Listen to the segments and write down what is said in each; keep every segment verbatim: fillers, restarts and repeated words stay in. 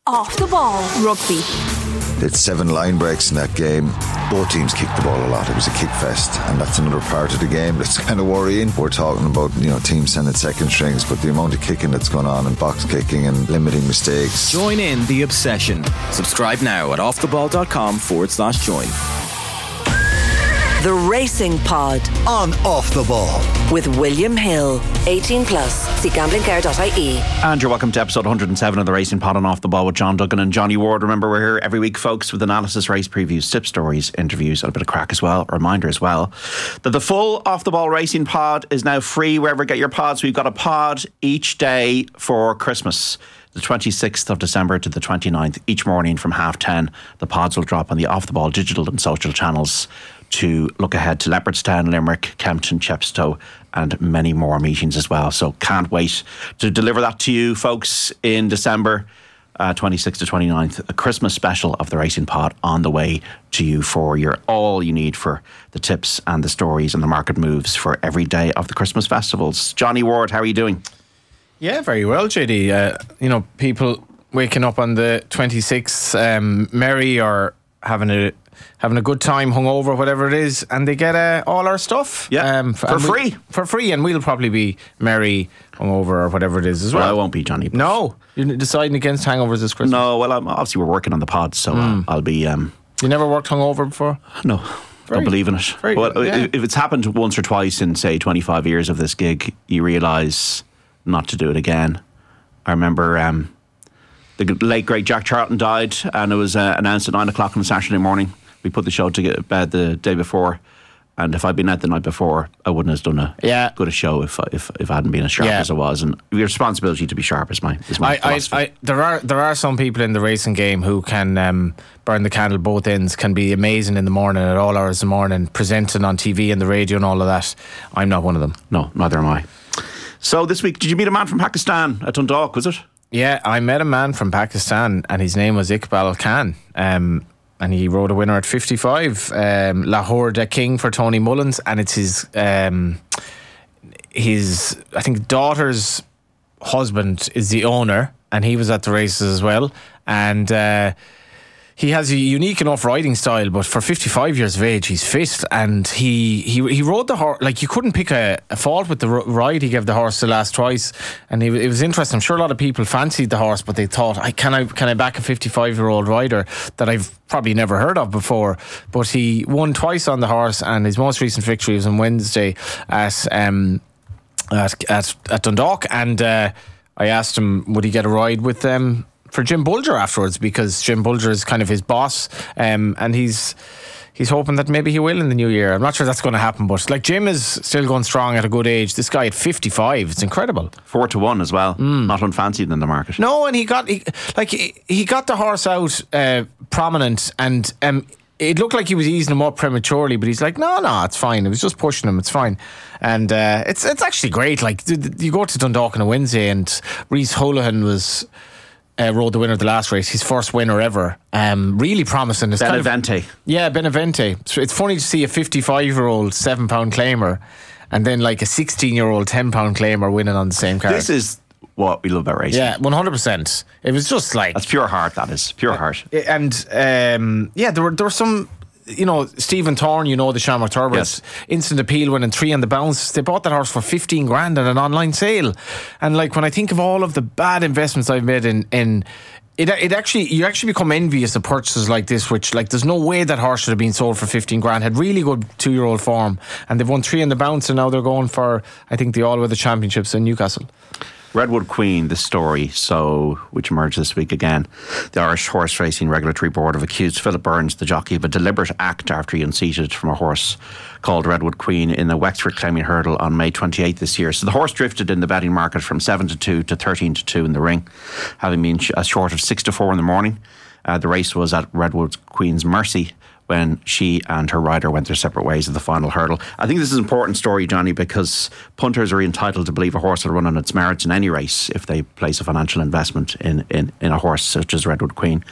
Off the Ball Rugby. They had seven line breaks in that game. Both teams kicked the ball a lot. It was a kick fest, and that's another part of the game that's kind of worrying. We're talking about, you know, teams sending second strings, but the amount of kicking that's going on and box kicking and limiting mistakes. Join in the obsession. Subscribe now at offtheball.com forward slash join. The Racing Pod on Off the Ball with William Hill. eighteen plus. See gambling care dot I E. And you're welcome to episode one hundred seven of The Racing Pod on Off the Ball with John Duggan and Johnny Ward. Remember, we're here every week, folks, with analysis, race previews, tip stories, interviews, and a bit of crack as well. A reminder as well that the full Off the Ball Racing Pod is now free wherever you get your pods. We've got a pod each day for Christmas, the twenty-sixth of December to the twenty-ninth. Each morning from half ten, the pods will drop on the Off the Ball digital and social channels to look ahead to Leopardstown, Limerick, Kempton, Chepstow, and many more meetings as well. So can't wait to deliver that to you, folks, in December uh, twenty-sixth to twenty-ninth. A Christmas special of the Racing Pod on the way to you for your all you need for the tips and the stories and the market moves for every day of the Christmas festivals. Johnny Ward, how are you doing? Yeah, very well, J D. Uh, you know, people waking up on the twenty-sixth, um, merry or having a having a good time, hungover, whatever it is, and they get uh, all our stuff. Yeah, um, for free. We, for free, and we'll probably be merry, hungover, or whatever it is as well. Well, I won't be, Johnny. No? You're deciding against hangovers this Christmas? No, well, I'm, obviously we're working on the pod, so mm. I'll be... Um, you never worked hungover before? No. Very, don't believe in it. Very but good, yeah. If it's happened once or twice in, say, twenty-five years of this gig, you realise not to do it again. I remember... Um, the late, great Jack Charlton died, and it was uh, announced at nine o'clock on a Saturday morning. We put the show to bed the day before, and if I'd been out the night before, I wouldn't have done a yeah. good a show if if if I hadn't been as sharp yeah. as I was. And your responsibility to be sharp is my is my I, philosophy. I, I, there are there are some people in the racing game who can um, burn the candle both ends, can be amazing in the morning at all hours of the morning, presenting on T V and the radio and all of that. I'm not one of them. No, neither am I. So this week, did you meet a man from Pakistan at Dundalk? Was it? Yeah, I met a man from Pakistan, and his name was Iqbal Khan. Um, And he rode a winner at fifty-five, um, Lahore Da King for Tony Mullins, and it's his um, his I think daughter's husband is the owner, and he was at the races as well. And uh, he has a unique enough riding style, but for fifty-five years of age, he's fit, and he he he rode the horse like you couldn't pick a, a fault with the ride. He gave the horse the last twice, and he, it was interesting. I'm sure a lot of people fancied the horse, but they thought, I can I can I back a fifty-five year old rider that I've probably never heard of before. But he won twice on the horse, and his most recent victory was on Wednesday at um at at, at Dundalk. And uh, I asked him, would he get a ride with them? Um, for Jim Bulger afterwards, because Jim Bulger is kind of his boss, um, and he's he's hoping that maybe he will in the new year. I'm not sure that's going to happen, but like Jim is still going strong at a good age. This guy at fifty-five, it's incredible. Four to one as well, mm. not unfancied in the market. No, and he got he, like he, he got the horse out uh, prominent, and um, it looked like he was easing him up prematurely, but he's like, no, no, it's fine. It was just pushing him. It's fine. And uh, it's it's actually great. Like you go to Dundalk on a Wednesday, and Rhys Houlihan was. Uh, rode the winner of the last race, his first winner ever. Um, really promising. It's Benevente. Kind of, yeah, Benevente. So it's funny to see a fifty-five year old seven pound claimer and then like a sixteen year old ten pound claimer winning on the same card. This is what we love about racing. Yeah, one hundred percent. It was just like... That's pure heart, that is. Pure heart. Uh, and um, yeah, there were, there were some... You know, Stephen Thorne, you know, the Shamrock Turbines, yes. Instant Appeal winning three on the bounce. They bought that horse for fifteen grand at an online sale. And like when I think of all of the bad investments I've made in, in it, it actually, you actually become envious of purchases like this, which like there's no way that horse should have been sold for fifteen grand. Had really good two year old form, and they've won three on the bounce, and now they're going for, I think, the All Weather Championships in Newcastle. Redwood Queen, the story, so which emerged this week again. The Irish Horse Racing Regulatory Board have accused Philip Burns, the jockey, of a deliberate act after he unseated from a horse called Redwood Queen in the Wexford Claiming Hurdle on May twenty-eighth this year. So the horse drifted in the betting market from seven to two to thirteen to two in the ring, having been a short of six to four in the morning. Uh, the race was at Redwood Queen's mercy when she and her rider went their separate ways at the final hurdle. I think this is an important story, Johnny, because punters are entitled to believe a horse will run on its merits in any race if they place a financial investment in, in, in a horse such as Redwood Queen,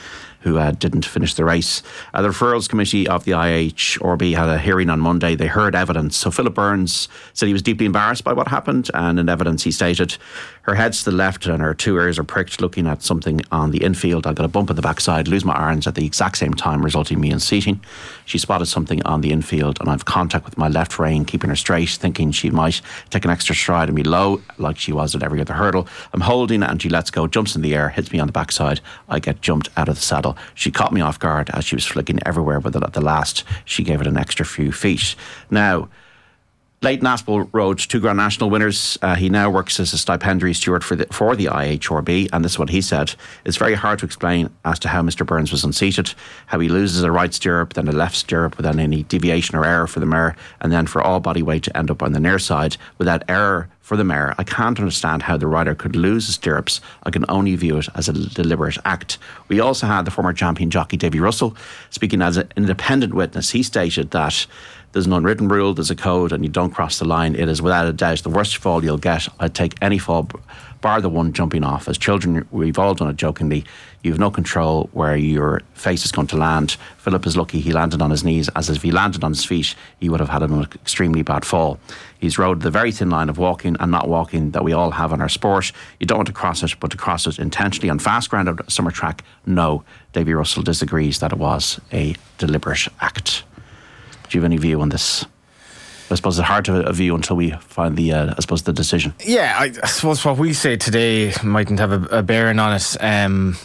who uh, didn't finish the race. Uh, the referrals committee of the I H R B had a hearing on Monday. They heard evidence. So Philip Burns said he was deeply embarrassed by what happened, and in evidence he stated, her head's to the left and her two ears are pricked looking at something on the infield. I got a bump in the backside, lose my irons at the exact same time, resulting in me in seating. She spotted something on the infield and I've contact with my left rein, keeping her straight, thinking she might take an extra stride and be low like she was at every other hurdle. I'm holding and she lets go, jumps in the air, hits me on the backside. I get jumped out of the saddle. She caught me off guard as she was flicking everywhere, but at the last she gave it an extra few feet. Now, Leighton Aspel rode two Grand National winners. Uh, he now works as a stipendiary steward for the, for the I H R B, and this is what he said. It's very hard to explain as to how Mister Burns was unseated, how he loses a right stirrup, then a left stirrup without any deviation or error for the mare, and then for all body weight to end up on the near side without error for the mare. I can't understand how the rider could lose his stirrups. I can only view it as a deliberate act. We also had the former champion jockey Davy Russell speaking as an independent witness. He stated that there's an unwritten rule, there's a code, and you don't cross the line. It is without a doubt the worst fall you'll get. I'd take any fall, bar the one jumping off. As children, we've all done it jokingly. You have no control where your face is going to land. Philip is lucky he landed on his knees, as if he landed on his feet, he would have had an extremely bad fall. He's rode the very thin line of walking and not walking that we all have in our sport. You don't want to cross it, but to cross it intentionally on fast ground at a summer track, no. Davy Russell disagrees that it was a deliberate act. Do you have any view on this? I suppose it's hard to have a view until we find the, uh, I suppose, the decision. Yeah, I, I suppose what we say today mightn't have a, a bearing on it. Um,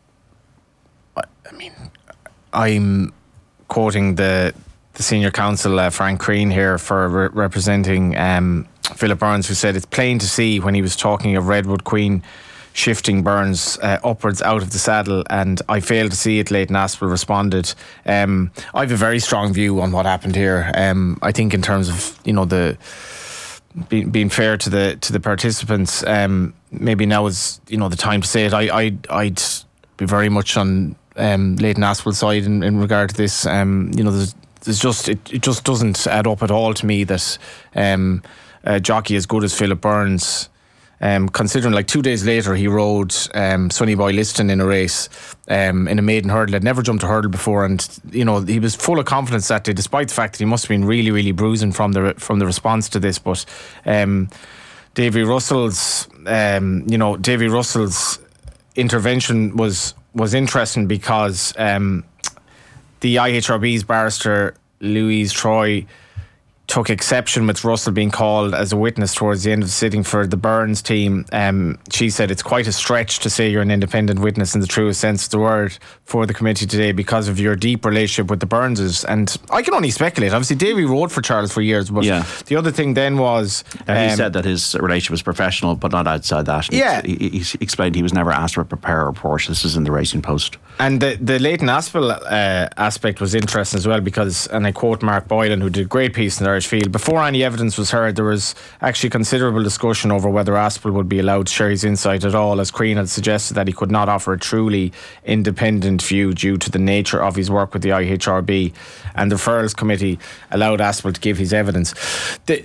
I, I mean, I'm quoting the the senior counsel, uh, Frank Crean, here for re- representing um, Philip Burns, who said it's plain to see when he was talking of Redwood Queen shifting Burns uh, upwards out of the saddle, and I fail to see it. Leighton Aspel responded. Um, I have a very strong view on what happened here. Um, I think in terms of, you know, the being, being fair to the to the participants, um, maybe now is, you know, the time to say it. I I'd, I'd be very much on um, Leighton Aspel's side in, in regard to this. Um, you know, there's, there's just it, it just doesn't add up at all to me that um, a jockey as good as Philip Burns, Um, considering like two days later he rode um, Sonny Boy Liston in a race um, in a maiden hurdle. Had never jumped a hurdle before, and you know he was full of confidence that day, despite the fact that he must have been really, really bruising from the from the response to this. But um, Davy Russell's, um, you know, Davy Russell's intervention was was interesting because um, the I H R B's barrister Louise Troy took exception with Russell being called as a witness towards the end of the sitting for the Burns team. Um, she said it's quite a stretch to say you're an independent witness in the truest sense of the word for the committee today because of your deep relationship with the Burnses. And I can only speculate. Obviously, Davy rode for Charles for years, but yeah. The other thing then was... Um, he um, said that his relationship was professional, but not outside that. And yeah. He, he explained he was never asked to prepare a report. This is in the Racing Post. And the, the Leighton Aspel uh, aspect was interesting as well because, and I quote Mark Boylan, who did a great piece in the Irish Field, before any evidence was heard, there was actually considerable discussion over whether Aspel would be allowed to share his insight at all, as Crean had suggested that he could not offer a truly independent view due to the nature of his work with the I H R B, and the Referrals Committee allowed Aspel to give his evidence. The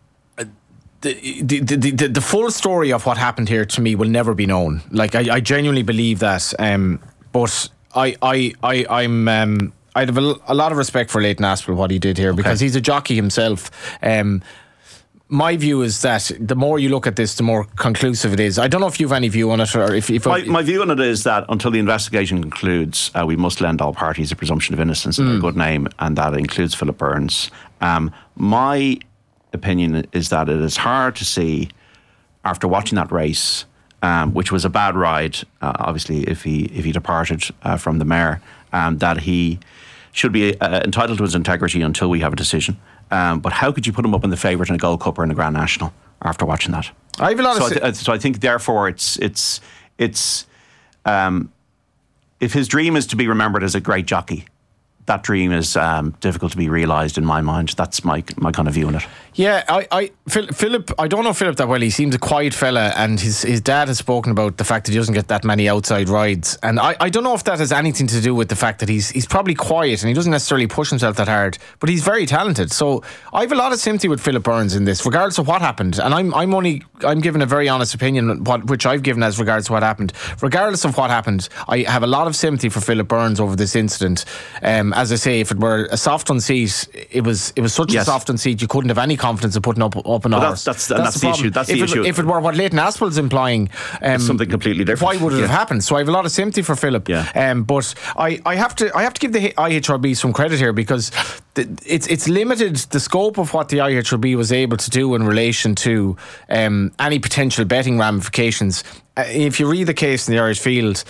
The, the, the, the, the full story of what happened here to me will never be known. Like I, I genuinely believe that, um, but I, I, I, I'm, um, I have a, a lot of respect for Leighton Aspel, what he did here, because okay. he's a jockey himself. Um, my view is that the more you look at this, the more conclusive it is. I don't know if you have any view on it, or if, if my, my view on it is that until the investigation concludes, uh, we must lend all parties a presumption of innocence and mm. a good name, and that includes Philip Burns. Um, my opinion is that it is hard to see, after watching that race, um, which was a bad ride, uh, obviously if he if he departed uh, from the mare, um, that he should be uh, entitled to his integrity until we have a decision. Um, but how could you put him up in the favourite in a Gold Cup or in a Grand National after watching that? I have a lot so of I th- so I think therefore it's it's it's um, if his dream is to be remembered as a great jockey, that dream is um, difficult to be realised in my mind. That's my my kind of view on it. Yeah, I, I Philip, I don't know Philip that well. He seems a quiet fella, and his his dad has spoken about the fact that he doesn't get that many outside rides. And I, I don't know if that has anything to do with the fact that he's he's probably quiet and he doesn't necessarily push himself that hard, but he's very talented. So I have a lot of sympathy with Philip Burns in this, regardless of what happened. And I'm I'm only I'm giving a very honest opinion, what which I've given as regards to what happened. Regardless of what happened, I have a lot of sympathy for Philip Burns over this incident. Um, as I say, if it were a soft on seat, it was it was such yes. a soft on seat you couldn't have any confidence of putting up up an horse. That's, that's, that's, that's the, the issue. That's if the it, issue. If it were what Leighton Aspel's implying, um, something completely different. Why would it yeah. have happened? So I have a lot of sympathy for Philip. Yeah. Um, but I, I have to I have to give the I H R B some credit here, because the, it's it's limited the scope of what the I H R B was able to do in relation to um, any potential betting ramifications. Uh, if you read the case in the Irish Field,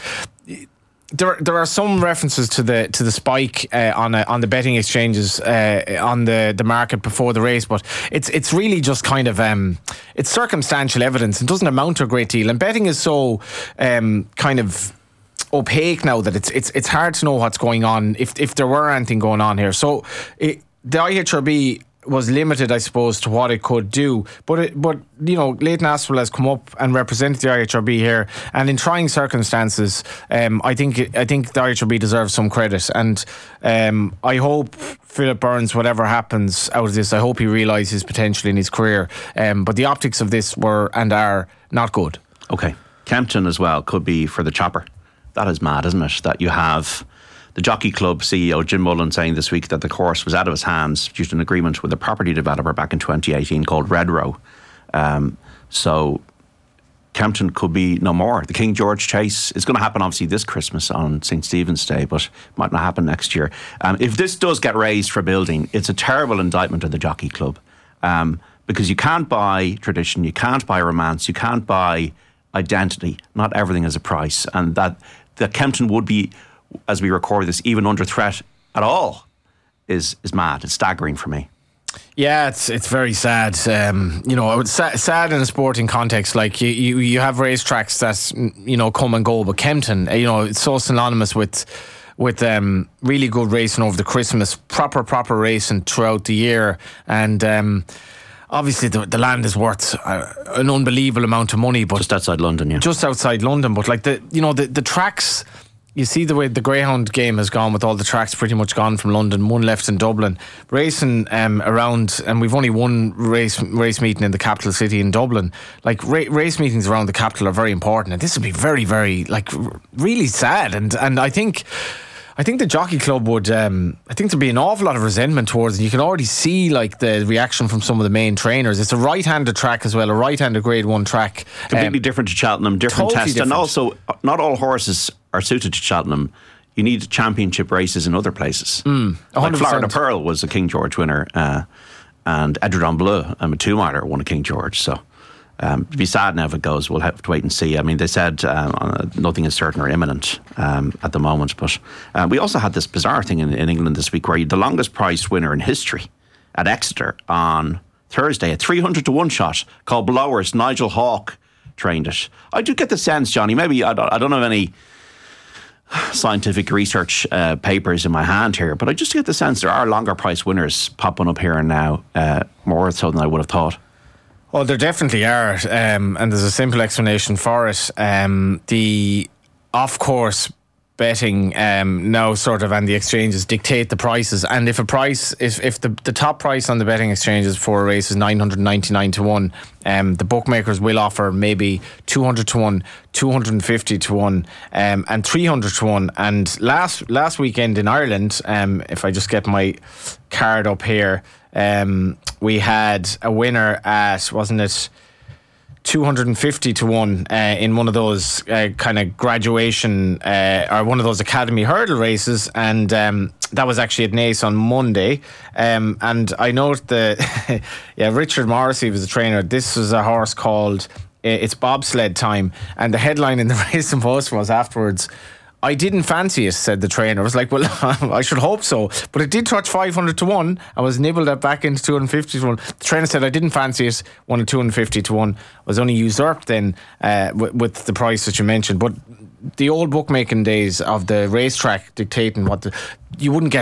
There, there are some references to the to the spike uh, on a, on the betting exchanges uh, on the, the market before the race, but it's it's really just kind of um, it's circumstantial evidence and doesn't amount to a great deal. And betting is so um, kind of opaque now that it's it's it's hard to know what's going on, if if there were anything going on here. So it, the I H R B was limited, I suppose, to what it could do. But, it, but you know, Leighton Aspel has come up and represented the I H R B here, and in trying circumstances, um, I think I think the I H R B deserves some credit. And um, I hope Philip Burns, whatever happens out of this, I hope he realises his potential in his career. Um, but the optics of this were and are not good. Okay, Kempton as well could be for the chopper. That is mad, isn't it? That you have the Jockey Club C E O Jim Mullen saying this week that the course was out of his hands due to an agreement with a property developer back in twenty eighteen called Red Row. Um, so Kempton could be no more. The King George Chase is going to happen obviously this Christmas on Saint Stephen's Day, but might not happen next year. Um, if this does get raised for building, it's a terrible indictment of the Jockey Club, um, because you can't buy tradition, you can't buy romance, you can't buy identity. Not everything is a price, and that that Kempton would be, as we record this, even under threat at all is is mad. It's staggering for me. Yeah, it's it's very sad. Um, you know, it's sad, sad in a sporting context. Like you, you, you have racetracks that, you know, come and go, but Kempton, you know, it's so synonymous with with um, really good racing over the Christmas, proper proper racing throughout the year, and um, obviously the, the land is worth uh, an unbelievable amount of money. But just outside London, yeah, just outside London. But like the, you know, the the tracks. You see the way the Greyhound game has gone, with all the tracks pretty much gone from London, one left in Dublin. Racing um, around, and we've only one race race meeting in the capital city in Dublin. Like ra- race meetings around the capital are very important, and this would be very, very like r- really sad. And and I think. I think the Jockey Club would, um, I think there'd be an awful lot of resentment towards it. You can already see like the reaction from some of the main trainers. It's a right-handed track as well, a right-handed grade one track. Completely um, different to Cheltenham, different totally test. Different. And also, not all horses are suited to Cheltenham. You need championship races in other places. Mm, like Florida Pearl was a King George winner, uh, and Edredon Bleu, um, a two-miler, won a King George. So Um, it'd be sad now if it goes. We'll have to wait and see. I mean, they said um, nothing is certain or imminent um, at the moment. But uh, we also had this bizarre thing in, in England this week, where you, the longest priced winner in history at Exeter on Thursday, a three hundred to one shot called Blowers, Nigel Hawke trained it. I do get the sense, Johnny, maybe I don't, I don't have any scientific research uh, papers in my hand here, but I just get the sense there are longer price winners popping up here and now, uh, more so than I would have thought. Well, there definitely are, um, and there's a simple explanation for it. Um, the off-course betting um, now sort of, and the exchanges dictate the prices. And if a price, if, if the, the top price on the betting exchanges for a race is nine hundred ninety-nine to one, um, the bookmakers will offer maybe two hundred to one, two hundred fifty to one, um, and three hundred to one. And last last weekend in Ireland, um, if I just get my card up here, um, we had a winner at, wasn't it, two hundred fifty to one uh, in one of those uh, kind of graduation uh, or one of those academy hurdle races, and um, that was actually at Naas on Monday. Um, and I note the yeah, Richard Morrissey was the trainer. This was a horse called It's Bobsled Time, and the headline in the Racing Post was afterwards, "I didn't fancy it," said the trainer. I was like, well, I should hope so. But it did touch five hundred to one. I was nibbled that back into two hundred fifty to one. The trainer said, I didn't fancy it, won at two hundred fifty to one. Was only usurped then uh, w- with the price that you mentioned. But the old bookmaking days of the racetrack dictating what the, you wouldn't get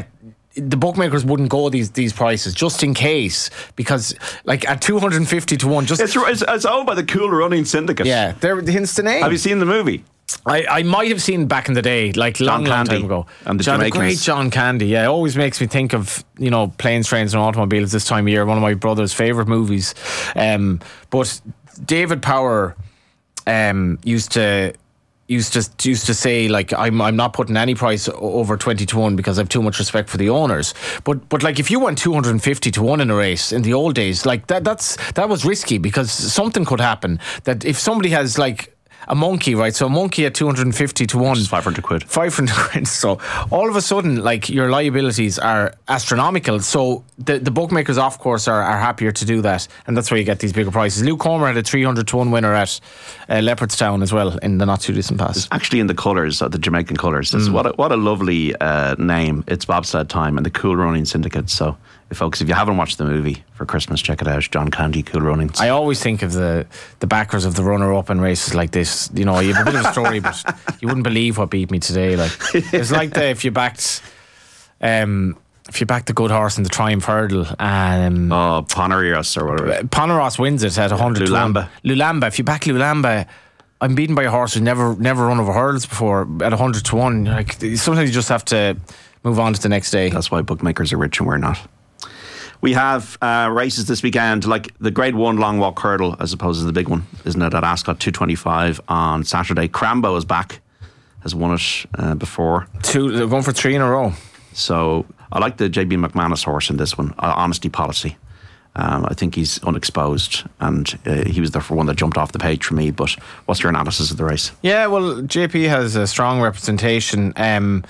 the bookmakers wouldn't go these these prices just in case, because like at two hundred fifty to one, just It's, it's, it's owned by the Cool Running Syndicate. yeah, they're hence the name. Have you seen the movie? I, I might have seen back in the day, like long, long Candy time ago. and the John, Jamaicans. great John Candy. Yeah, it always makes me think of, you know, planes, trains, and automobiles this time of year. One of my brother's favourite movies. Um, but David Power um, used to. Used to used to say, like, I'm I'm not putting any price over twenty to one because I've too much respect for the owners. But but like if you went two hundred fifty to one in a race in the old days, like that that's that was risky, because something could happen. That if somebody has like a monkey, right? So a monkey at two hundred fifty to one, Which is five hundred quid. five hundred quid. So all of a sudden, like, your liabilities are astronomical. So the the bookmakers, of course, are, are happier to do that, and that's why you get these bigger prices. Luke Homer had a three hundred to one winner at uh, Leopardstown as well in the not too distant past. Actually, in the colours, uh, the Jamaican colours. Mm. What a, what a lovely uh, name. It's bobsled time and the Cool Running Syndicate. So, if folks, if you haven't watched the movie for Christmas, check it out. John Candy, Cool Runnings. I always think of the the backers of the runner-up in races like this. You know, you have a bit of a story, but you wouldn't believe what beat me today. Like, it's like the, if you backed, um, if you backed the good horse in the Triumph Hurdle, um, Oh, Poneros or whatever. Poneros wins it at one hundred to one. Lulamba. Lulamba. If you back Lulamba, I'm beaten by a horse who's never never run over hurdles before at one hundred to one. Like, sometimes you just have to move on to the next day. That's why bookmakers are rich and we're not. We have uh, races this weekend, like the Grade one Long Walk Hurdle, as opposed to the big one, isn't it? At Ascot, two twenty-five on Saturday. Crambo is back, has won it uh, before. Two, they're going for three in a row. So I like the J B McManus horse in this one, uh, Honesty Policy. Um, I think he's unexposed, and uh, he was the one that jumped off the page for me. But what's your analysis of the race? Yeah, well, J P has a strong representation um,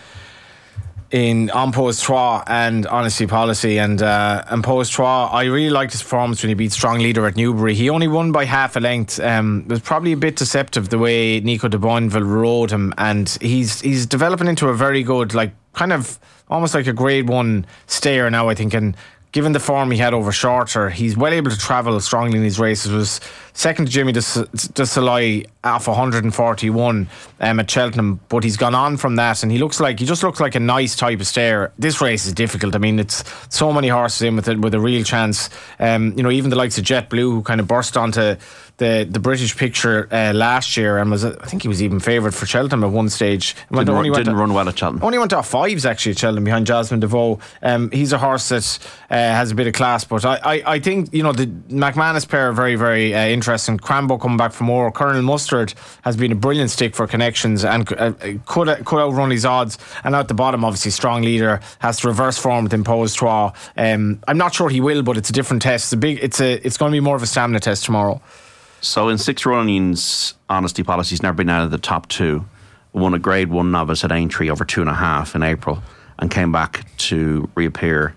in on Pose Trois and Honesty Policy, and uh, and Pose Trois, I really liked his performance when he beat Strong Leader at Newbury. He only won by half a length. Um, it was probably a bit deceptive the way Nico de Boinville rode him, and he's he's developing into a very good, like, kind of almost like a Grade One stayer now, I think, and given the form he had over Shorter, he's well able to travel strongly in these races. It was second to Jimmy Desalai off one hundred forty-one um, at Cheltenham, but he's gone on from that, and he looks like he just looks like a nice type of stayer. This race is difficult. I mean, it's so many horses in with it with a real chance. Um, you know, even the likes of Jet Blue, who kind of burst onto the the British picture uh, last year, and was, I think he was even favoured for Cheltenham at one stage. Didn't, only run, went didn't to, run well at Cheltenham. Only went to fives actually at Cheltenham behind Jasmine DeVoe. Um, he's a horse that uh, has a bit of class, but I, I, I think, you know, the McManus pair are very, very uh, interesting. Crambo coming back for more. Colonel Mustard has been a brilliant stick for connections and uh, could could outrun his odds. And at the bottom, obviously, Strong Leader has to reverse form with Impose Trois. Um, I'm not sure he will, but it's a different test. It's a big. It's a. It's going to be more of a stamina test tomorrow. So in six runnings, Honesty Policy's never been out of the top two. Won a Grade one novice at Aintree over two and a half in April, and came back to reappear.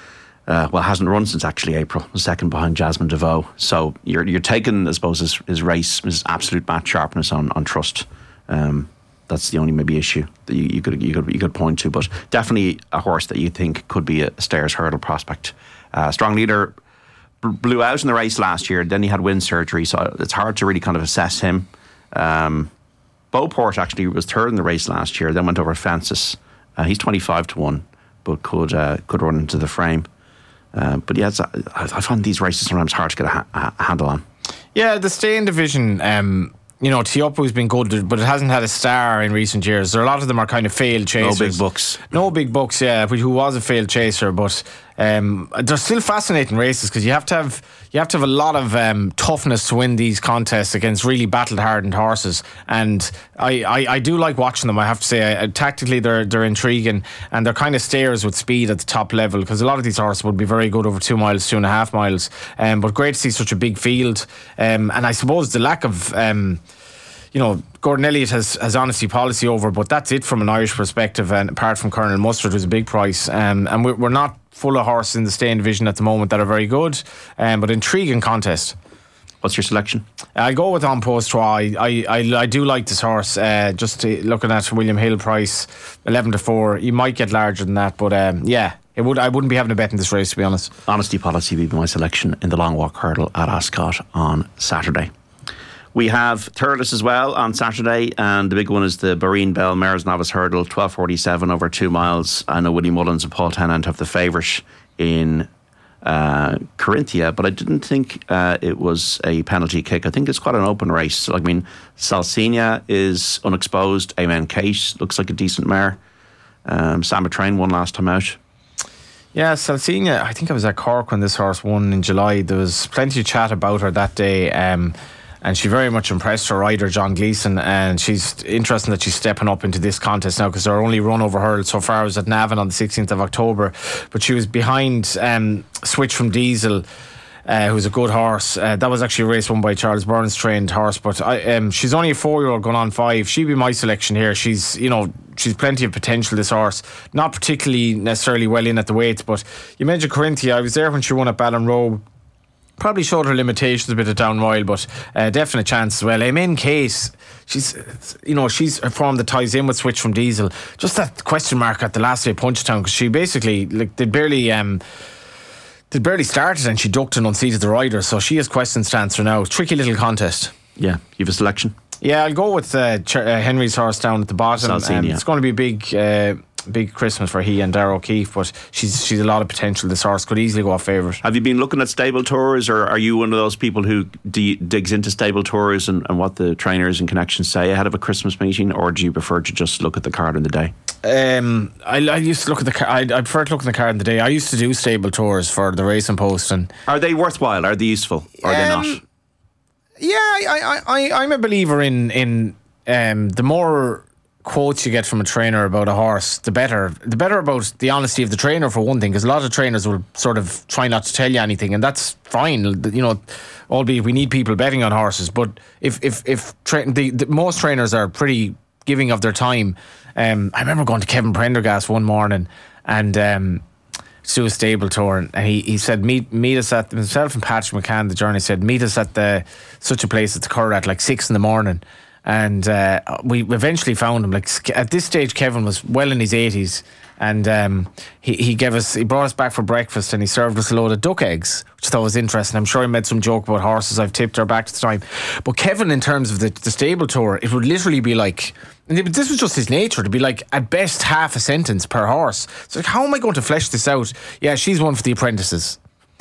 Uh, well, hasn't run since actually April. Was second behind Jasmine DeVoe. So you're you're taking, I suppose, his, his race, his absolute match sharpness on on trust. Um, that's the only maybe issue that you, you could you could you could point to, but definitely a horse that you think could be a Stayers Hurdle prospect. Uh, Strong Leader blew out in the race last year. Then he had wind surgery, so it's hard to really kind of assess him. Um, Beauport actually was third in the race last year. Then went over Fences. Uh, he's twenty-five to one, but could uh, could run into the frame. Uh, but yeah, it's, I, I find these races sometimes hard to get a, ha- a handle on. Yeah, the staying division, um, you know, Teahupoo's been good, but it hasn't had a star in recent years. There, a lot of them are kind of failed chasers. No big bucks. No big bucks, yeah, who was a failed chaser, but um, they're still fascinating races because you have to have you have to have a lot of um, toughness to win these contests against really battled hardened horses. And I, I, I do like watching them. I have to say, I, tactically they're they're intriguing, and they're kind of stayers with speed at the top level, because a lot of these horses would be very good over two miles, two and a half miles. Um, but great to see such a big field. Um, and I suppose the lack of um, you know, Gordon Elliott has, has Honesty Policy over, but that's it from an Irish perspective. And apart from Colonel Mustard, who's a big price, um, and we're, we're not full of horses in the staying division at the moment that are very good, um, but intriguing contest. What's your selection? I'll go with On Post Trois. I, I, I, I do like this horse. Uh, just to, looking at William Hill price, eleven to four. You might get larger than that, but um, yeah, it would. I wouldn't be having a bet in this race, to be honest. Honesty Policy would be my selection in the Long Walk Hurdle at Ascot on Saturday. We have Thurles as well on Saturday, and the big one is the Barine Bell Mares Novice Hurdle, twelve forty-seven over two miles. I know Willie Mullins and Paul Tennant have the favourite in uh, Corinthia, but I didn't think uh, it was a penalty kick. I think it's quite an open race. I mean, Salsinia is unexposed. Amen Kate looks like a decent mare. Um, Sam Train won last time out. Yeah, Salsinia, I think I was at Cork when this horse won in July. There was plenty of chat about her that day, um, and she very much impressed her rider, John Gleeson, and she's interesting that she's stepping up into this contest now, because her only run over hurdle so far was at Navan on the sixteenth of October, but she was behind um, Switch from Diesel, Uh, who's a good horse. Uh, that was actually a race won by Charles Burns trained horse, but I, um, she's only a four-year-old going on five. She'd be my selection here. She's, you know, she's plenty of potential, this horse. Not particularly necessarily well in at the weights, but you mentioned Corinthia. I was there when she won at Ballinrobe. Probably showed her limitations a bit at Down Royal, but uh, definite chance as well. Amen Case, she's, you know, she's a form that ties in with Switch from Diesel. Just that question mark at the last day of Punchestown, because she basically, like, they barely... Um, They barely started and she ducked and unseated the rider, so she has questions to answer now. Tricky little contest. Yeah, you have a selection? Yeah, I'll go with uh, Ch- uh, Henry's horse down at the bottom. Um, it's going to be a big, uh, big Christmas for he and Darragh O'Keefe, but she's she's a lot of potential. This horse could easily go off favourite. Have you been looking at stable tours, or are you one of those people who d- digs into stable tours and, and what the trainers and connections say ahead of a Christmas meeting, or do you prefer to just look at the card in the day? Um, I, I used to look at the card. I, I prefer to look at the card in the day. I used to do stable tours for the Racing Post, and are they worthwhile? Are they useful? Or are um, they not? Yeah, I, I, I, I'm a believer in in um, the more quotes you get from a trainer about a horse, the better. The better about the honesty of the trainer, for one thing, because a lot of trainers will sort of try not to tell you anything, and that's fine. You know, albeit we need people betting on horses, but if if if tra- the, the most trainers are pretty giving of their time. Um, I remember going to Kevin Prendergast one morning and um, to do a stable tour, and he, he said meet meet us at, himself and Patrick McCann, the journey, said meet us at the such a place at the Curragh at like six in the morning, and uh, we eventually found him. Like, at this stage Kevin was well in his eighties, and um, he, he gave us he brought us back for breakfast, and he served us a load of duck eggs, which I thought was interesting. I'm sure he made some joke about horses I've tipped her back to the time, but Kevin, in terms of the, the stable tour, it would literally be like, and this was just his nature, to be like at best half a sentence per horse. It's like, how am I going to flesh this out? Yeah, she's one for the apprentices.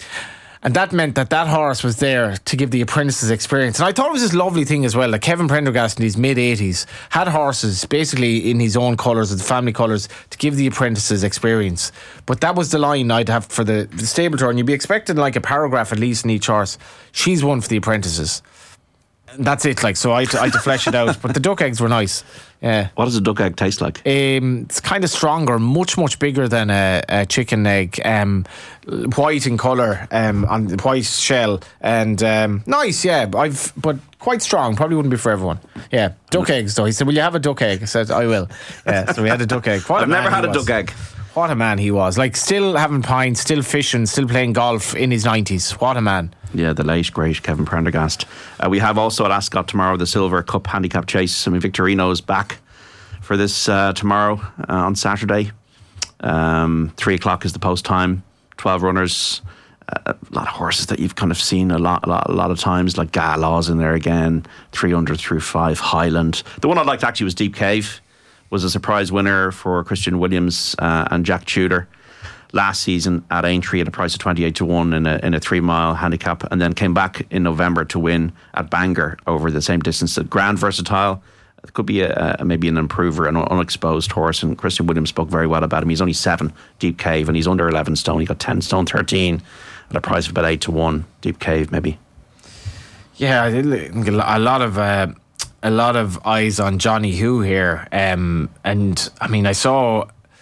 And that meant that that horse was there to give the apprentices experience. And I thought it was this lovely thing as well, that Kevin Prendergast in his mid-eighties had horses basically in his own colours, the family colours, to give the apprentices experience. But that was the line I'd have for the, the stable tour, and you'd be expecting like a paragraph at least in each horse. She's one for the apprentices. That's it, like, so I had, to, I had to flesh it out. But the duck eggs were nice. Yeah. What does a duck egg taste like? Um, it's kind of stronger, much much bigger than a, a chicken egg. Um, white in colour, um, on the white shell, and um, nice. Yeah, I've but quite strong. Probably wouldn't be for everyone. Yeah, duck eggs though. He said, "Will you have a duck egg?" I said, "I will." Yeah, so we had a duck egg. What I've never had a duck egg. What a man he was. Like, still having pints, still fishing, still playing golf in his nineties. What a man. Yeah, the late, great Kevin Prendergast. Uh, we have also at Ascot tomorrow the Silver Cup Handicap Chase. I mean, Victorino's back for this uh, tomorrow uh, on Saturday. Um, three o'clock is the post time. twelve runners. Uh, a lot of horses that you've kind of seen a lot, a lot, a lot of times, like Galaw's in there again. three hundred through five. Highland. The one I liked actually was Deep Cave. Was a surprise winner for Christian Williams uh, and Jack Tudor last season at Aintree at a price of twenty-eight to one in a in a three mile handicap, and then came back in November to win at Bangor over the same distance. A grand versatile. It could be a, a maybe an improver, an unexposed horse, and Christian Williams spoke very well about him. He's only seven, Deep Cave, and he's under eleven stone. He got ten stone thirteen at a price of about eight to one. Deep Cave, maybe. Yeah, I think a lot of. Uh A lot of eyes on Johnny Hu here, um, and I mean, I saw,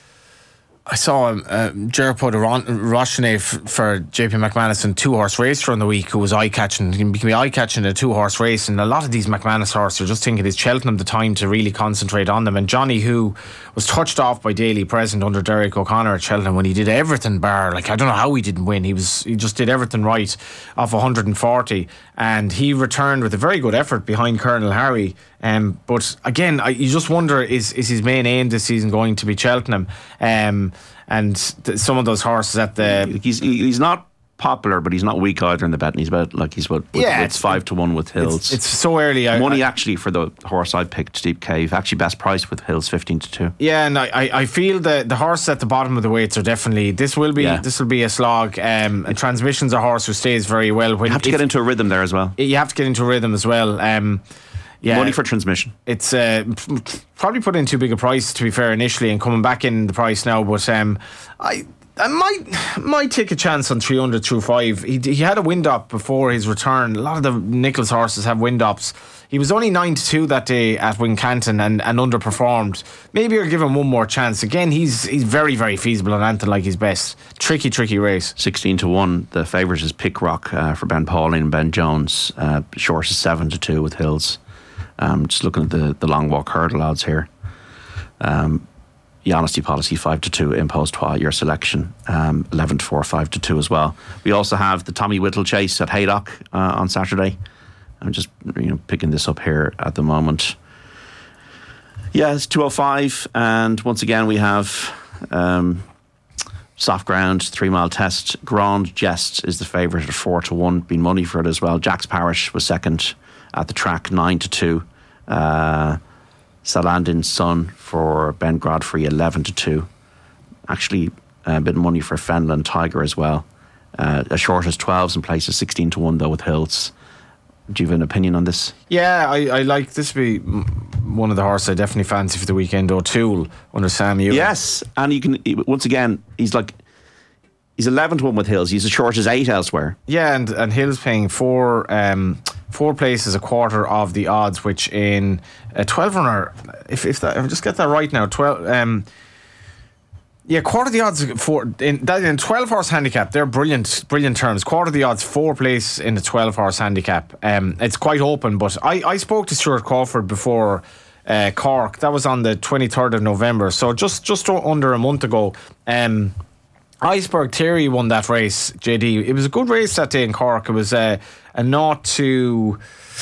I saw uh, Gerard Rochene for J P McManus in two horse race during the week, who was eye catching. He can be eye catching in a two horse race, and a lot of these McManus horses are just thinking, is Cheltenham the time to really concentrate on them? And Johnny Hu was touched off by Daly Present under Derek O'Connor at Cheltenham when he did everything bar. Like, I don't know how he didn't win. He was he just did everything right off one hundred forty, and he returned with a very good effort behind Colonel Harry. Um, but again, I, you just wonder, is is his main aim this season going to be Cheltenham? Um, and th- some of those horses at the he's he's not popular, but he's not weak either in the bet. And he's about like he's about with, Yeah, it's, it's five to one with Hills. It's, it's so early. I, Money I, actually for the horse I picked, Steep Cave, actually best price with Hills fifteen to two. Yeah, and I, I feel that the horse at the bottom of the weights are definitely this will be Yeah. this will be a slog. Um, and Transmission's a horse who stays very well. When You have to if, get into a rhythm there as well. You have to get into a rhythm as well. Um, yeah, Money for Transmission. It's uh, probably put in too big a price, to be fair, initially, and coming back in the price now. But um, I. I might might take a chance on three hundred through five. He he had a wind up before his return. A lot of the Nichols horses have wind ups. He was only nine to two that day at Wincanton and, and underperformed. Maybe I'll give him one more chance. Again, he's he's very very feasible on anything like his best. Tricky tricky race. Sixteen to one. The favourite is Pickrock uh, for Ben Pauling and Ben Jones. Uh, short is seven to two with Hills. Um, just looking at the the long walk hurdle odds here. Um, The Honesty Policy five to two, Impose Trois, your selection um, eleven to four, five to two as well. We also have the Tommy Whittle Chase at Haydock uh, on Saturday. I'm just you know picking this up here at the moment. Yeah, it's two oh five, and once again we have um, soft ground, three mile test. Grand Jest is the favourite at four to one, been money for it as well. Jack's Parish was second at the track, nine to two. Uh, Salandin's Son for Ben Godfrey, eleven to two. Actually, a bit of money for Fenland Tiger as well. Uh, as short as twelves in places, sixteen to one though with Hills. Do you have an opinion on this? Yeah, I, I like this to be one of the horses I definitely fancy for the weekend. O'Toole under Sam Ewing. Yes, and you can, once again, he's like, he's eleven to one with Hills. He's as short as eight elsewhere. Yeah, and, and Hill's paying four um, four places a quarter of the odds, which in a twelve runner, if if that, if I just get that right now, twelve. Um, yeah, quarter of the odds for in that in twelve horse handicap. They're brilliant, brilliant terms. Quarter of the odds, four place in the twelve horse handicap. Um, it's quite open, but I, I spoke to Stuart Crawford before uh, Cork. That was on the twenty third of November, so just just under a month ago. Um, Iceberg Theory won that race, J D. It was a good race that day in Cork. It was uh, a naught to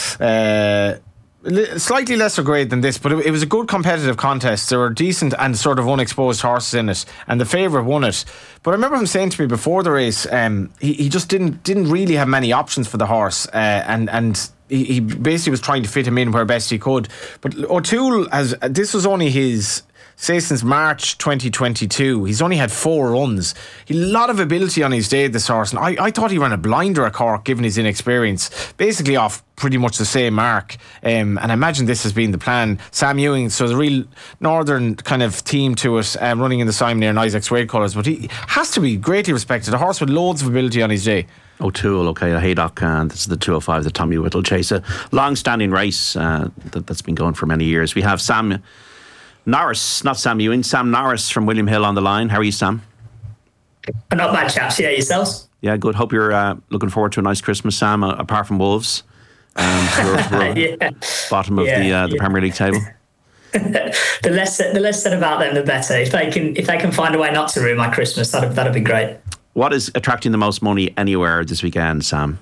uh, slightly lesser grade than this, but it, it was a good competitive contest. There were decent and sort of unexposed horses in it, and the favourite won it. But I remember him saying to me before the race, um, he, he just didn't didn't really have many options for the horse, uh, and and he, he basically was trying to fit him in where best he could. But O'Toole has this was only his. Say since March twenty twenty-two, he's only had four runs. He had a lot of ability on his day, this horse, and I, I thought he ran a blinder at Cork given his inexperience, basically off pretty much the same mark. Um, and I imagine this has been the plan. Sam Ewing, so the real northern kind of team to it, um, running in the Simon and Isaac Suede colours, but he has to be greatly respected. A horse with loads of ability on his day. O'Toole, okay, a Haydock, and this is the two oh five, the Tommy Whittle Chase, a long-standing race uh, that, that's been going for many years. We have Sam Norris, not Sam Ewing, Sam Norris from William Hill on the line. How are you, Sam? Not bad, chaps. Yeah, yourselves? Yeah, good. Hope you're uh, looking forward to a nice Christmas, Sam, uh, apart from Wolves. Um, we're, we're yeah. bottom of yeah, the uh, the yeah. Premier League table. the less the less said about them, the better. If they can if they can find a way not to ruin my Christmas, that'd that'd be great. What is attracting the most money anywhere this weekend, Sam?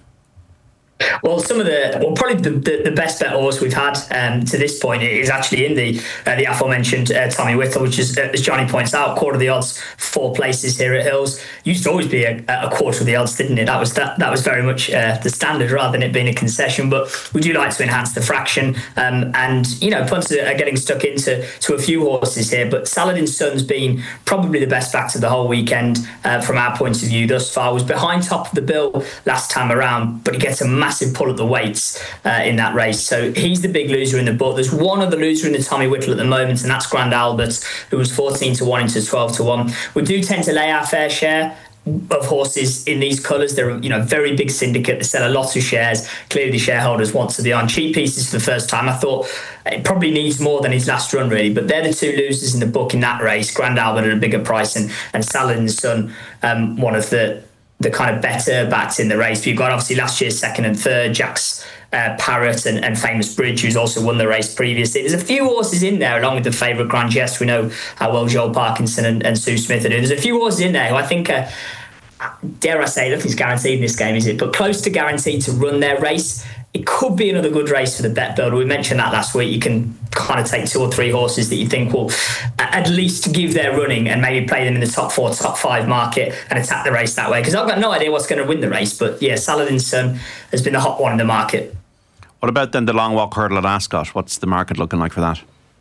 Well, some of the, well, probably the, the, the best bet horse we've had um, to this point is actually in the uh, the aforementioned uh, Tommy Whittle, which is, uh, as Johnny points out, quarter of the odds, four places here at Hills. Used to always be a, a quarter of the odds, didn't it? That was that that was very much uh, the standard rather than it being a concession. But we do like to enhance the fraction, um, and you know, punters are getting stuck into to a few horses here. But Saladin's Son's been probably the best back of the whole weekend uh, from our point of view thus far. Was behind top of the bill last time around, but he gets a massive pull at the weights uh, in that race, so he's the big loser in the book. There's one other loser in the Tommy Whittle at the moment, and that's Grand Albert, who was fourteen to one into twelve to one. We do tend to lay our fair share of horses in these colours. They're, you know, very big syndicate. They sell a lot of shares. Clearly the shareholders want to be on cheap pieces for the first time. I thought it probably needs more than his last run, really, but they're the two losers in the book in that race. Grand Albert at a bigger price, and, and Saladin's Son, um, one of the the kind of better bats in the race. But you've got obviously last year's second and third, Jack's uh, Parrot and, and Famous Bridge, who's also won the race previously. There's a few horses in there, along with the favourite Grand Jest. We know how well Joel Parkinson and, and Sue Smith are doing. There's a few horses in there who I think are, dare I say, nothing's guaranteed in this game, is it? But close to guaranteed to run their race. it could be another good race for the Bet Builder. We mentioned that last week. You can kind of take two or three horses that you think will at least give their running and maybe play them in the top four, top five market and attack the race that way. Because I've got no idea what's going to win the race. But yeah, Saladin's Son has been the hot one in the market. What about then the long walk hurdle at Ascot? What's the market looking like for that?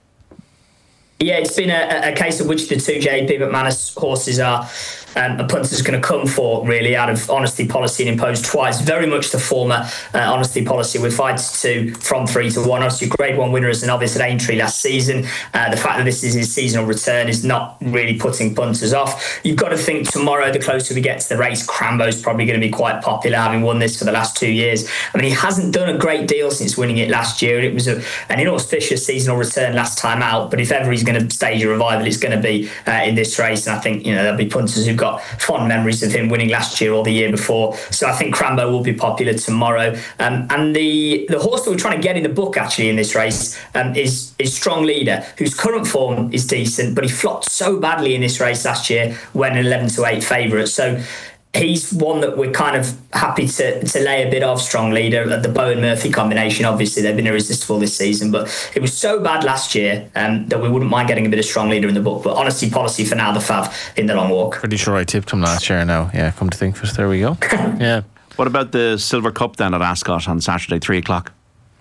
Yeah, it's been a, a case of which the two J P McManus horses are um, a punter's going to come for, really, out of Honesty Policy and Imposed Twice. Very much the former uh, Honesty Policy with five to two from three to one. Obviously, grade one winner as a novice at Aintree last season. Uh, the fact that this is his seasonal return is not really putting punters off. You've got to think tomorrow, the closer we get to the race, Crambo's probably going to be quite popular, having won this for the last two years. I mean, he hasn't done a great deal since winning it last year. It was a, an inauspicious seasonal return last time out, but if ever he's going to stage a revival, it's going to be uh, in this race. And I think, you know, there'll be punters who've got fond memories of him winning last year or the year before. So I think Crambo will be popular tomorrow. Um, and the the horse that we're trying to get in the book actually in this race um, is is Strong Leader, whose current form is decent, but he flopped so badly in this race last year when an eleven to eight favourite. So he's one that we're kind of happy to, to lay a bit of. Strong Leader at the Bowen Murphy combination. Obviously, they've been irresistible this season, but it was so bad last year um, that we wouldn't mind getting a bit of Strong Leader in the book. But Honesty Policy for now, the fav in the long walk. Pretty sure I tipped him last year now. Yeah, come to think of it, there we go. Yeah. What about the Silver Cup then at Ascot on Saturday, three o'clock?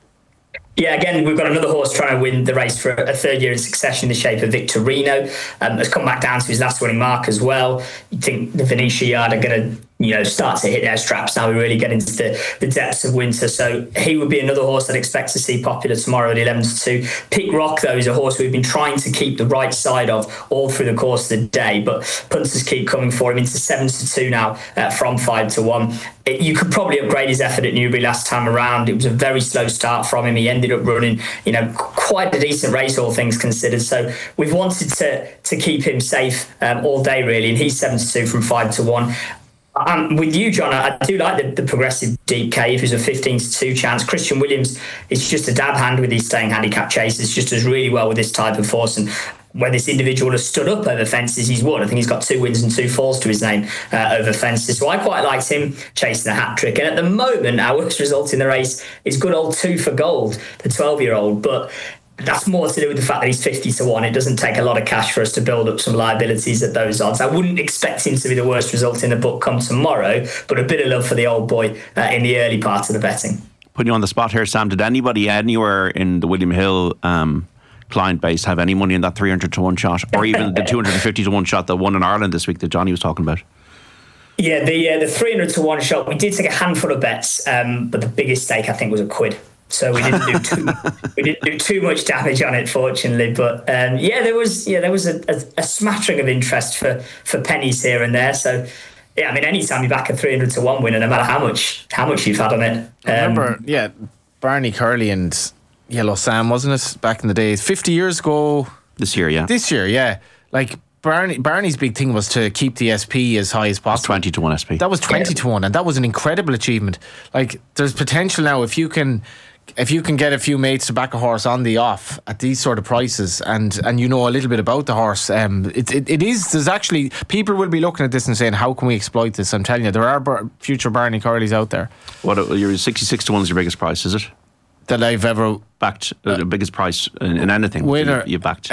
Yeah, again, we've got another horse trying to win the race for a third year in succession in the shape of Victorino. Um, has come back down to his last winning mark as well. You think the Venetia Yard are going to, you know, start to hit their straps now. We really get into the, the depths of winter. So he would be another horse I'd expect to see popular tomorrow at eleven to two. Pick Rock, though, is a horse we've been trying to keep the right side of all through the course of the day, but punters keep coming for him into seven to two now uh, from five to one. It, you could probably upgrade his effort at Newbury last time around. It was a very slow start from him. He ended up running, you know, quite a decent race, all things considered. So we've wanted to to keep him safe um, all day, really, and he's seven to two from five to one. Um, with you, John, I do like the, the progressive Deep Cave, who's a fifteen to two chance. Christian Williams is just a dab hand with his staying handicap chases, just does really well with this type of horse. And when this individual has stood up over fences, he's won. I think he's got two wins and two falls to his name uh, over fences. So I quite liked him chasing the hat trick. And at the moment, our worst result in the race is good old Two for Gold, the twelve-year-old. But that's more to do with the fact that he's fifty to one. It doesn't take a lot of cash for us to build up some liabilities at those odds. I wouldn't expect him to be the worst result in the book come tomorrow, but a bit of love for the old boy uh, in the early part of the betting. Putting you on the spot here, Sam, did anybody anywhere in the William Hill um, client base have any money in that three hundred to one shot, or even the two hundred fifty to one shot that won in Ireland this week that Johnny was talking about? Yeah, the uh, the three hundred to one shot, we did take a handful of bets, um, but the biggest stake I think was a quid. So we didn't do too we didn't do too much damage on it, fortunately. But um, yeah, there was yeah there was a, a, a smattering of interest for, for pennies here and there. So yeah, I mean, anytime you back a three hundred to one winner, no matter how much how much you've had on it. Um, I remember, yeah, Barney Curley and Yellow Sam, wasn't it, back in the days, fifty years ago? This year, yeah. This year, yeah. Like Barney, Barney's big thing was to keep the S P as high as possible. twenty to one S P. That was twenty to one, and that was an incredible achievement. Like, there's potential now if you can. If you can get a few mates to back a horse on the off at these sort of prices, and, and you know a little bit about the horse, um, it, it it is. There's actually people will be looking at this and saying, "How can we exploit this?" I'm telling you, there are bar- future Barney Curleys out there. What your sixty-six to one is your biggest price, is it? That I've ever backed uh, the biggest price in, in anything. Winner you, you backed.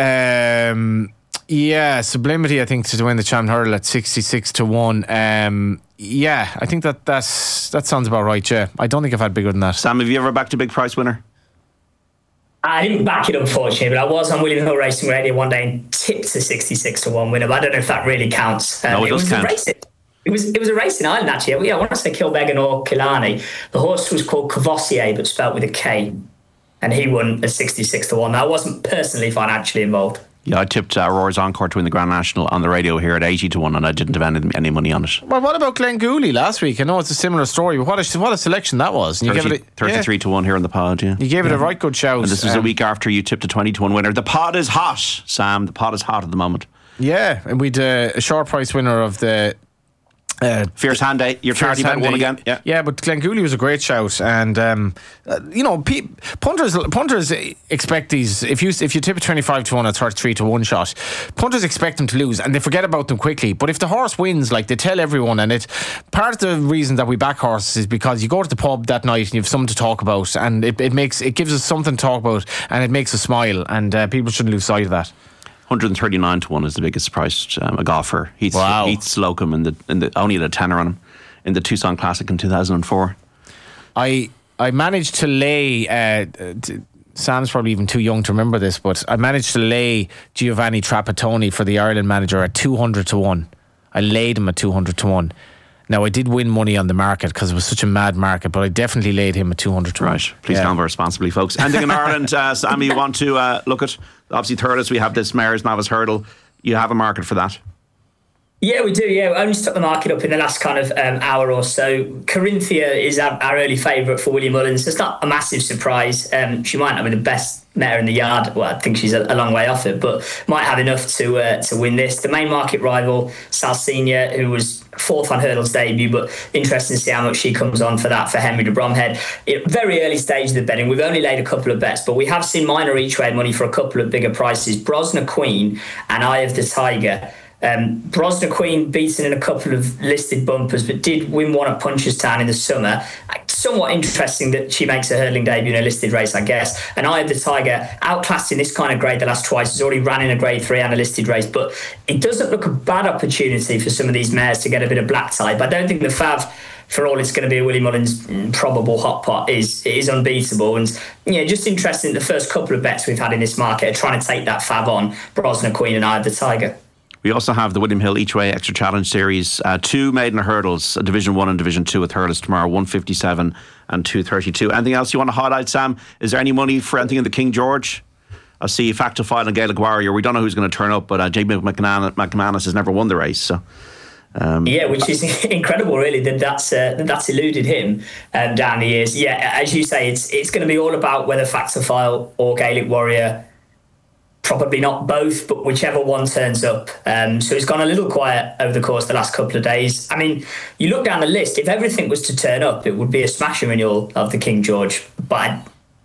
Um, yeah, Sublimity, I think, to win the Champ Hurdle at sixty-six to one. Um, yeah, I think that that's, that sounds about right. Yeah, I don't think I've had bigger than that. Sam, have you ever backed a big price winner? I didn't back it, unfortunately, but I was on William Hill Racing Radio one day and tipped a sixty-six to one winner. But I don't know if that really counts. Um, no, it, it does was count. A race, it was it was a race in Ireland actually. Yeah, I want to say Kilbeggan or Killarney. The horse was called Cavossier, but spelt with a K, and he won at sixty-six to one. Now, I wasn't personally financially involved. Yeah, I tipped uh, Roar's Encore to win the Grand National on the radio here at eighty to one, and I didn't have any, any money on it. Well, what about Glen Gooley last week? I know it's a similar story, but what a, what a selection that was. And you thirty, gave it a, thirty-three yeah. to one here on the pod, yeah. You gave it yeah. a right good shout. And this was um, a week after you tipped a twenty to one winner. The pod is hot, Sam. The pod is hot at the moment. Yeah, and we'd uh, a short price winner of the Uh, Fierce Handy, your charity bet won again. Yeah, yeah, but Glencooley was a great shout, and um, uh, you know, pe- punters punters expect these. If you if you tip a twenty-five to one or thirty-three to one shot, punters expect them to lose, and they forget about them quickly. But if the horse wins, like they tell everyone, and it part of the reason that we back horses is because you go to the pub that night and you have something to talk about, and it, it makes it gives us something to talk about, and it makes us smile, and uh, people shouldn't lose sight of that. one hundred thirty-nine to one is the biggest price. Um, a golfer, Heath, wow. Heath Slocum, in the, in the only a tenner on him in the Tucson Classic in two thousand four. I I managed to lay. Uh, t- Sam's probably even too young to remember this, but I managed to lay Giovanni Trapattoni for the Ireland manager at two hundred to one. I laid him at two hundred to one. Now, I did win money on the market because it was such a mad market, but I definitely laid him at two hundred to one. Right. Please yeah. gamble responsibly, folks. Ending in Ireland, uh, Sammy, you want to uh, look at? Obviously, Thurles, we have this Mares Mavis Hurdle. You have a market for that? Yeah, we do. Yeah, we only stuck the market up in the last kind of um, hour or so. Corinthia is our, our early favourite for Willie Mullins. It's not a massive surprise. Um, she might not be the best mare in the yard. Well, I think she's a, a long way off it, but might have enough to uh, to win this. The main market rival, Salsinia, who was fourth on Hurdle's debut, but interesting to see how much she comes on for that for Henry de Bromhead. It, very early stage of the betting. We've only laid a couple of bets, but we have seen minor each way money for a couple of bigger prices. Brosna Queen and Eye of the Tiger. Um, Brosna Queen beaten in a couple of listed bumpers, but did win one at Punchestown in the summer. Somewhat interesting that she makes a hurdling debut in a listed race, I guess. And Eye of the Tiger, outclassed in this kind of grade the last twice, has already ran in a grade three and a listed race, but it doesn't look a bad opportunity for some of these mares to get a bit of black type. I don't think the Fav, for all it's going to be a Willie Mullins probable hot pot, is is unbeatable. And yeah, just interesting, the first couple of bets we've had in this market are trying to take that Fav on Brosna Queen and Eye of the Tiger. We also have the William Hill Each Way Extra Challenge Series. Uh, two maiden hurdles, uh, Division one and Division two with hurdles tomorrow, one fifty-seven and two thirty-two. Anything else you want to highlight, Sam? Is there any money for anything in the King George? I see Factifile and Gaelic Warrior. We don't know who's going to turn up, but uh, J B McManus, McManus has never won the race. So, um, yeah, which is incredible, really, that that's, uh, that that's eluded him um, down the years. Yeah, as you say, it's it's going to be all about whether Factifile or Gaelic Warrior. Probably not both, but whichever one turns up. Um, so it's gone a little quiet over the course of the last couple of days. I mean, you look down the list, if everything was to turn up, it would be a smashing renewal of the King George. But I,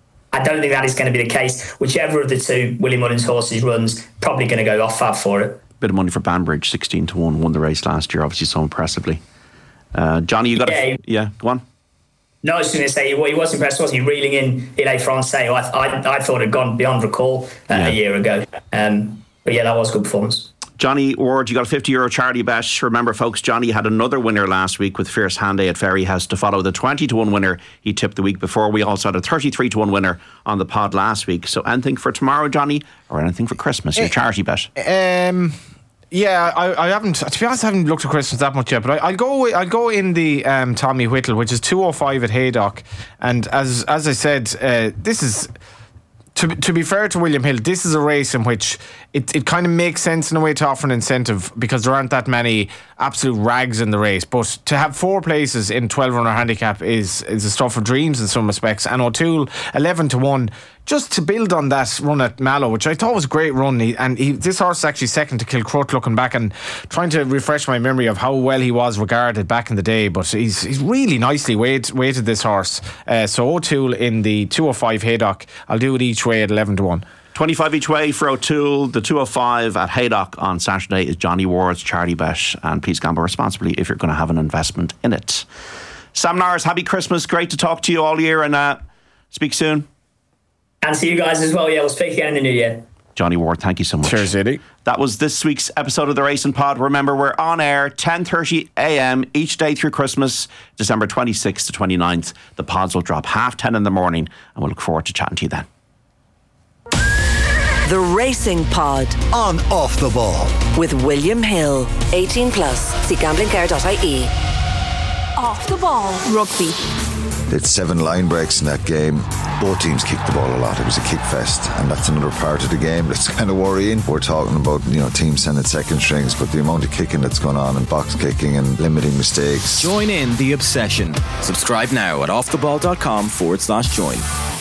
I don't think that is going to be the case. Whichever of the two Willie Mullins horses runs, probably going to go off Fab for it. Bit of money for Banbridge, sixteen to one, won the race last year, obviously so impressively. Uh, Johnny, you got yeah, a... Yeah, go on. No, I was just going to say, well, he was impressed, wasn't he? Reeling in Ile Francais, I, I, I thought it had gone beyond recall uh, yeah. a year ago. Um, but yeah, that was a good performance. Johnny Ward, you got a fifty euro charity bet. Remember, folks, Johnny had another winner last week with Fierce Handy at Ferryhouse to follow the twenty to one winner he tipped the week before. We also had a thirty-three to one winner on the pod last week. So anything for tomorrow, Johnny, or anything for Christmas, your charity bet? Um... Yeah, I, I haven't. To be honest, I haven't looked at Christmas that much yet. But I, I'll go. I'll go in the um, Tommy Whittle, which is two oh five at Haydock. And as as I said, uh, this is to to be fair to William Hill. This is a race in which it it kind of makes sense in a way to offer an incentive because there aren't that many absolute rags in the race. But to have four places in twelve runner handicap is is a stuff of dreams in some respects. And O'Toole eleven to one. Just to build on that run at Mallow, which I thought was a great run, he, and he, this horse is actually second to Kilcrut, looking back and trying to refresh my memory of how well he was regarded back in the day. But he's he's really nicely weight, weighted this horse. Uh, so O'Toole in the two oh five Haydock. I'll do it each way at eleven to one. twenty-five each way for O'Toole. The two oh five at Haydock on Saturday is Johnny Ward's charity bet. And please gamble responsibly if you're going to have an investment in it. Sam Norris, happy Christmas. Great to talk to you all year, and uh, speak soon. And to you guys as well. Yeah, we'll speak again in the new year. Johnny Ward, thank you so much. Cheers, Eddie. That was this week's episode of the Racing Pod. Remember, we're on air ten thirty a.m. each day through Christmas, December twenty-sixth to twenty-ninth. The pods will drop half ten in the morning, and we'll look forward to chatting to you then. The Racing Pod on Off the Ball with William Hill. eighteen plus. See gambling care dot I E. Off the Ball Rugby. It's seven line breaks in that game. Both teams kicked the ball a lot. It was a kick fest, and that's another part of the game that's kind of worrying. We're talking about, you know, teams sending second strings, but the amount of kicking that's going on and box kicking and limiting mistakes. Join in the obsession. Subscribe now at offtheball.com forward slash join.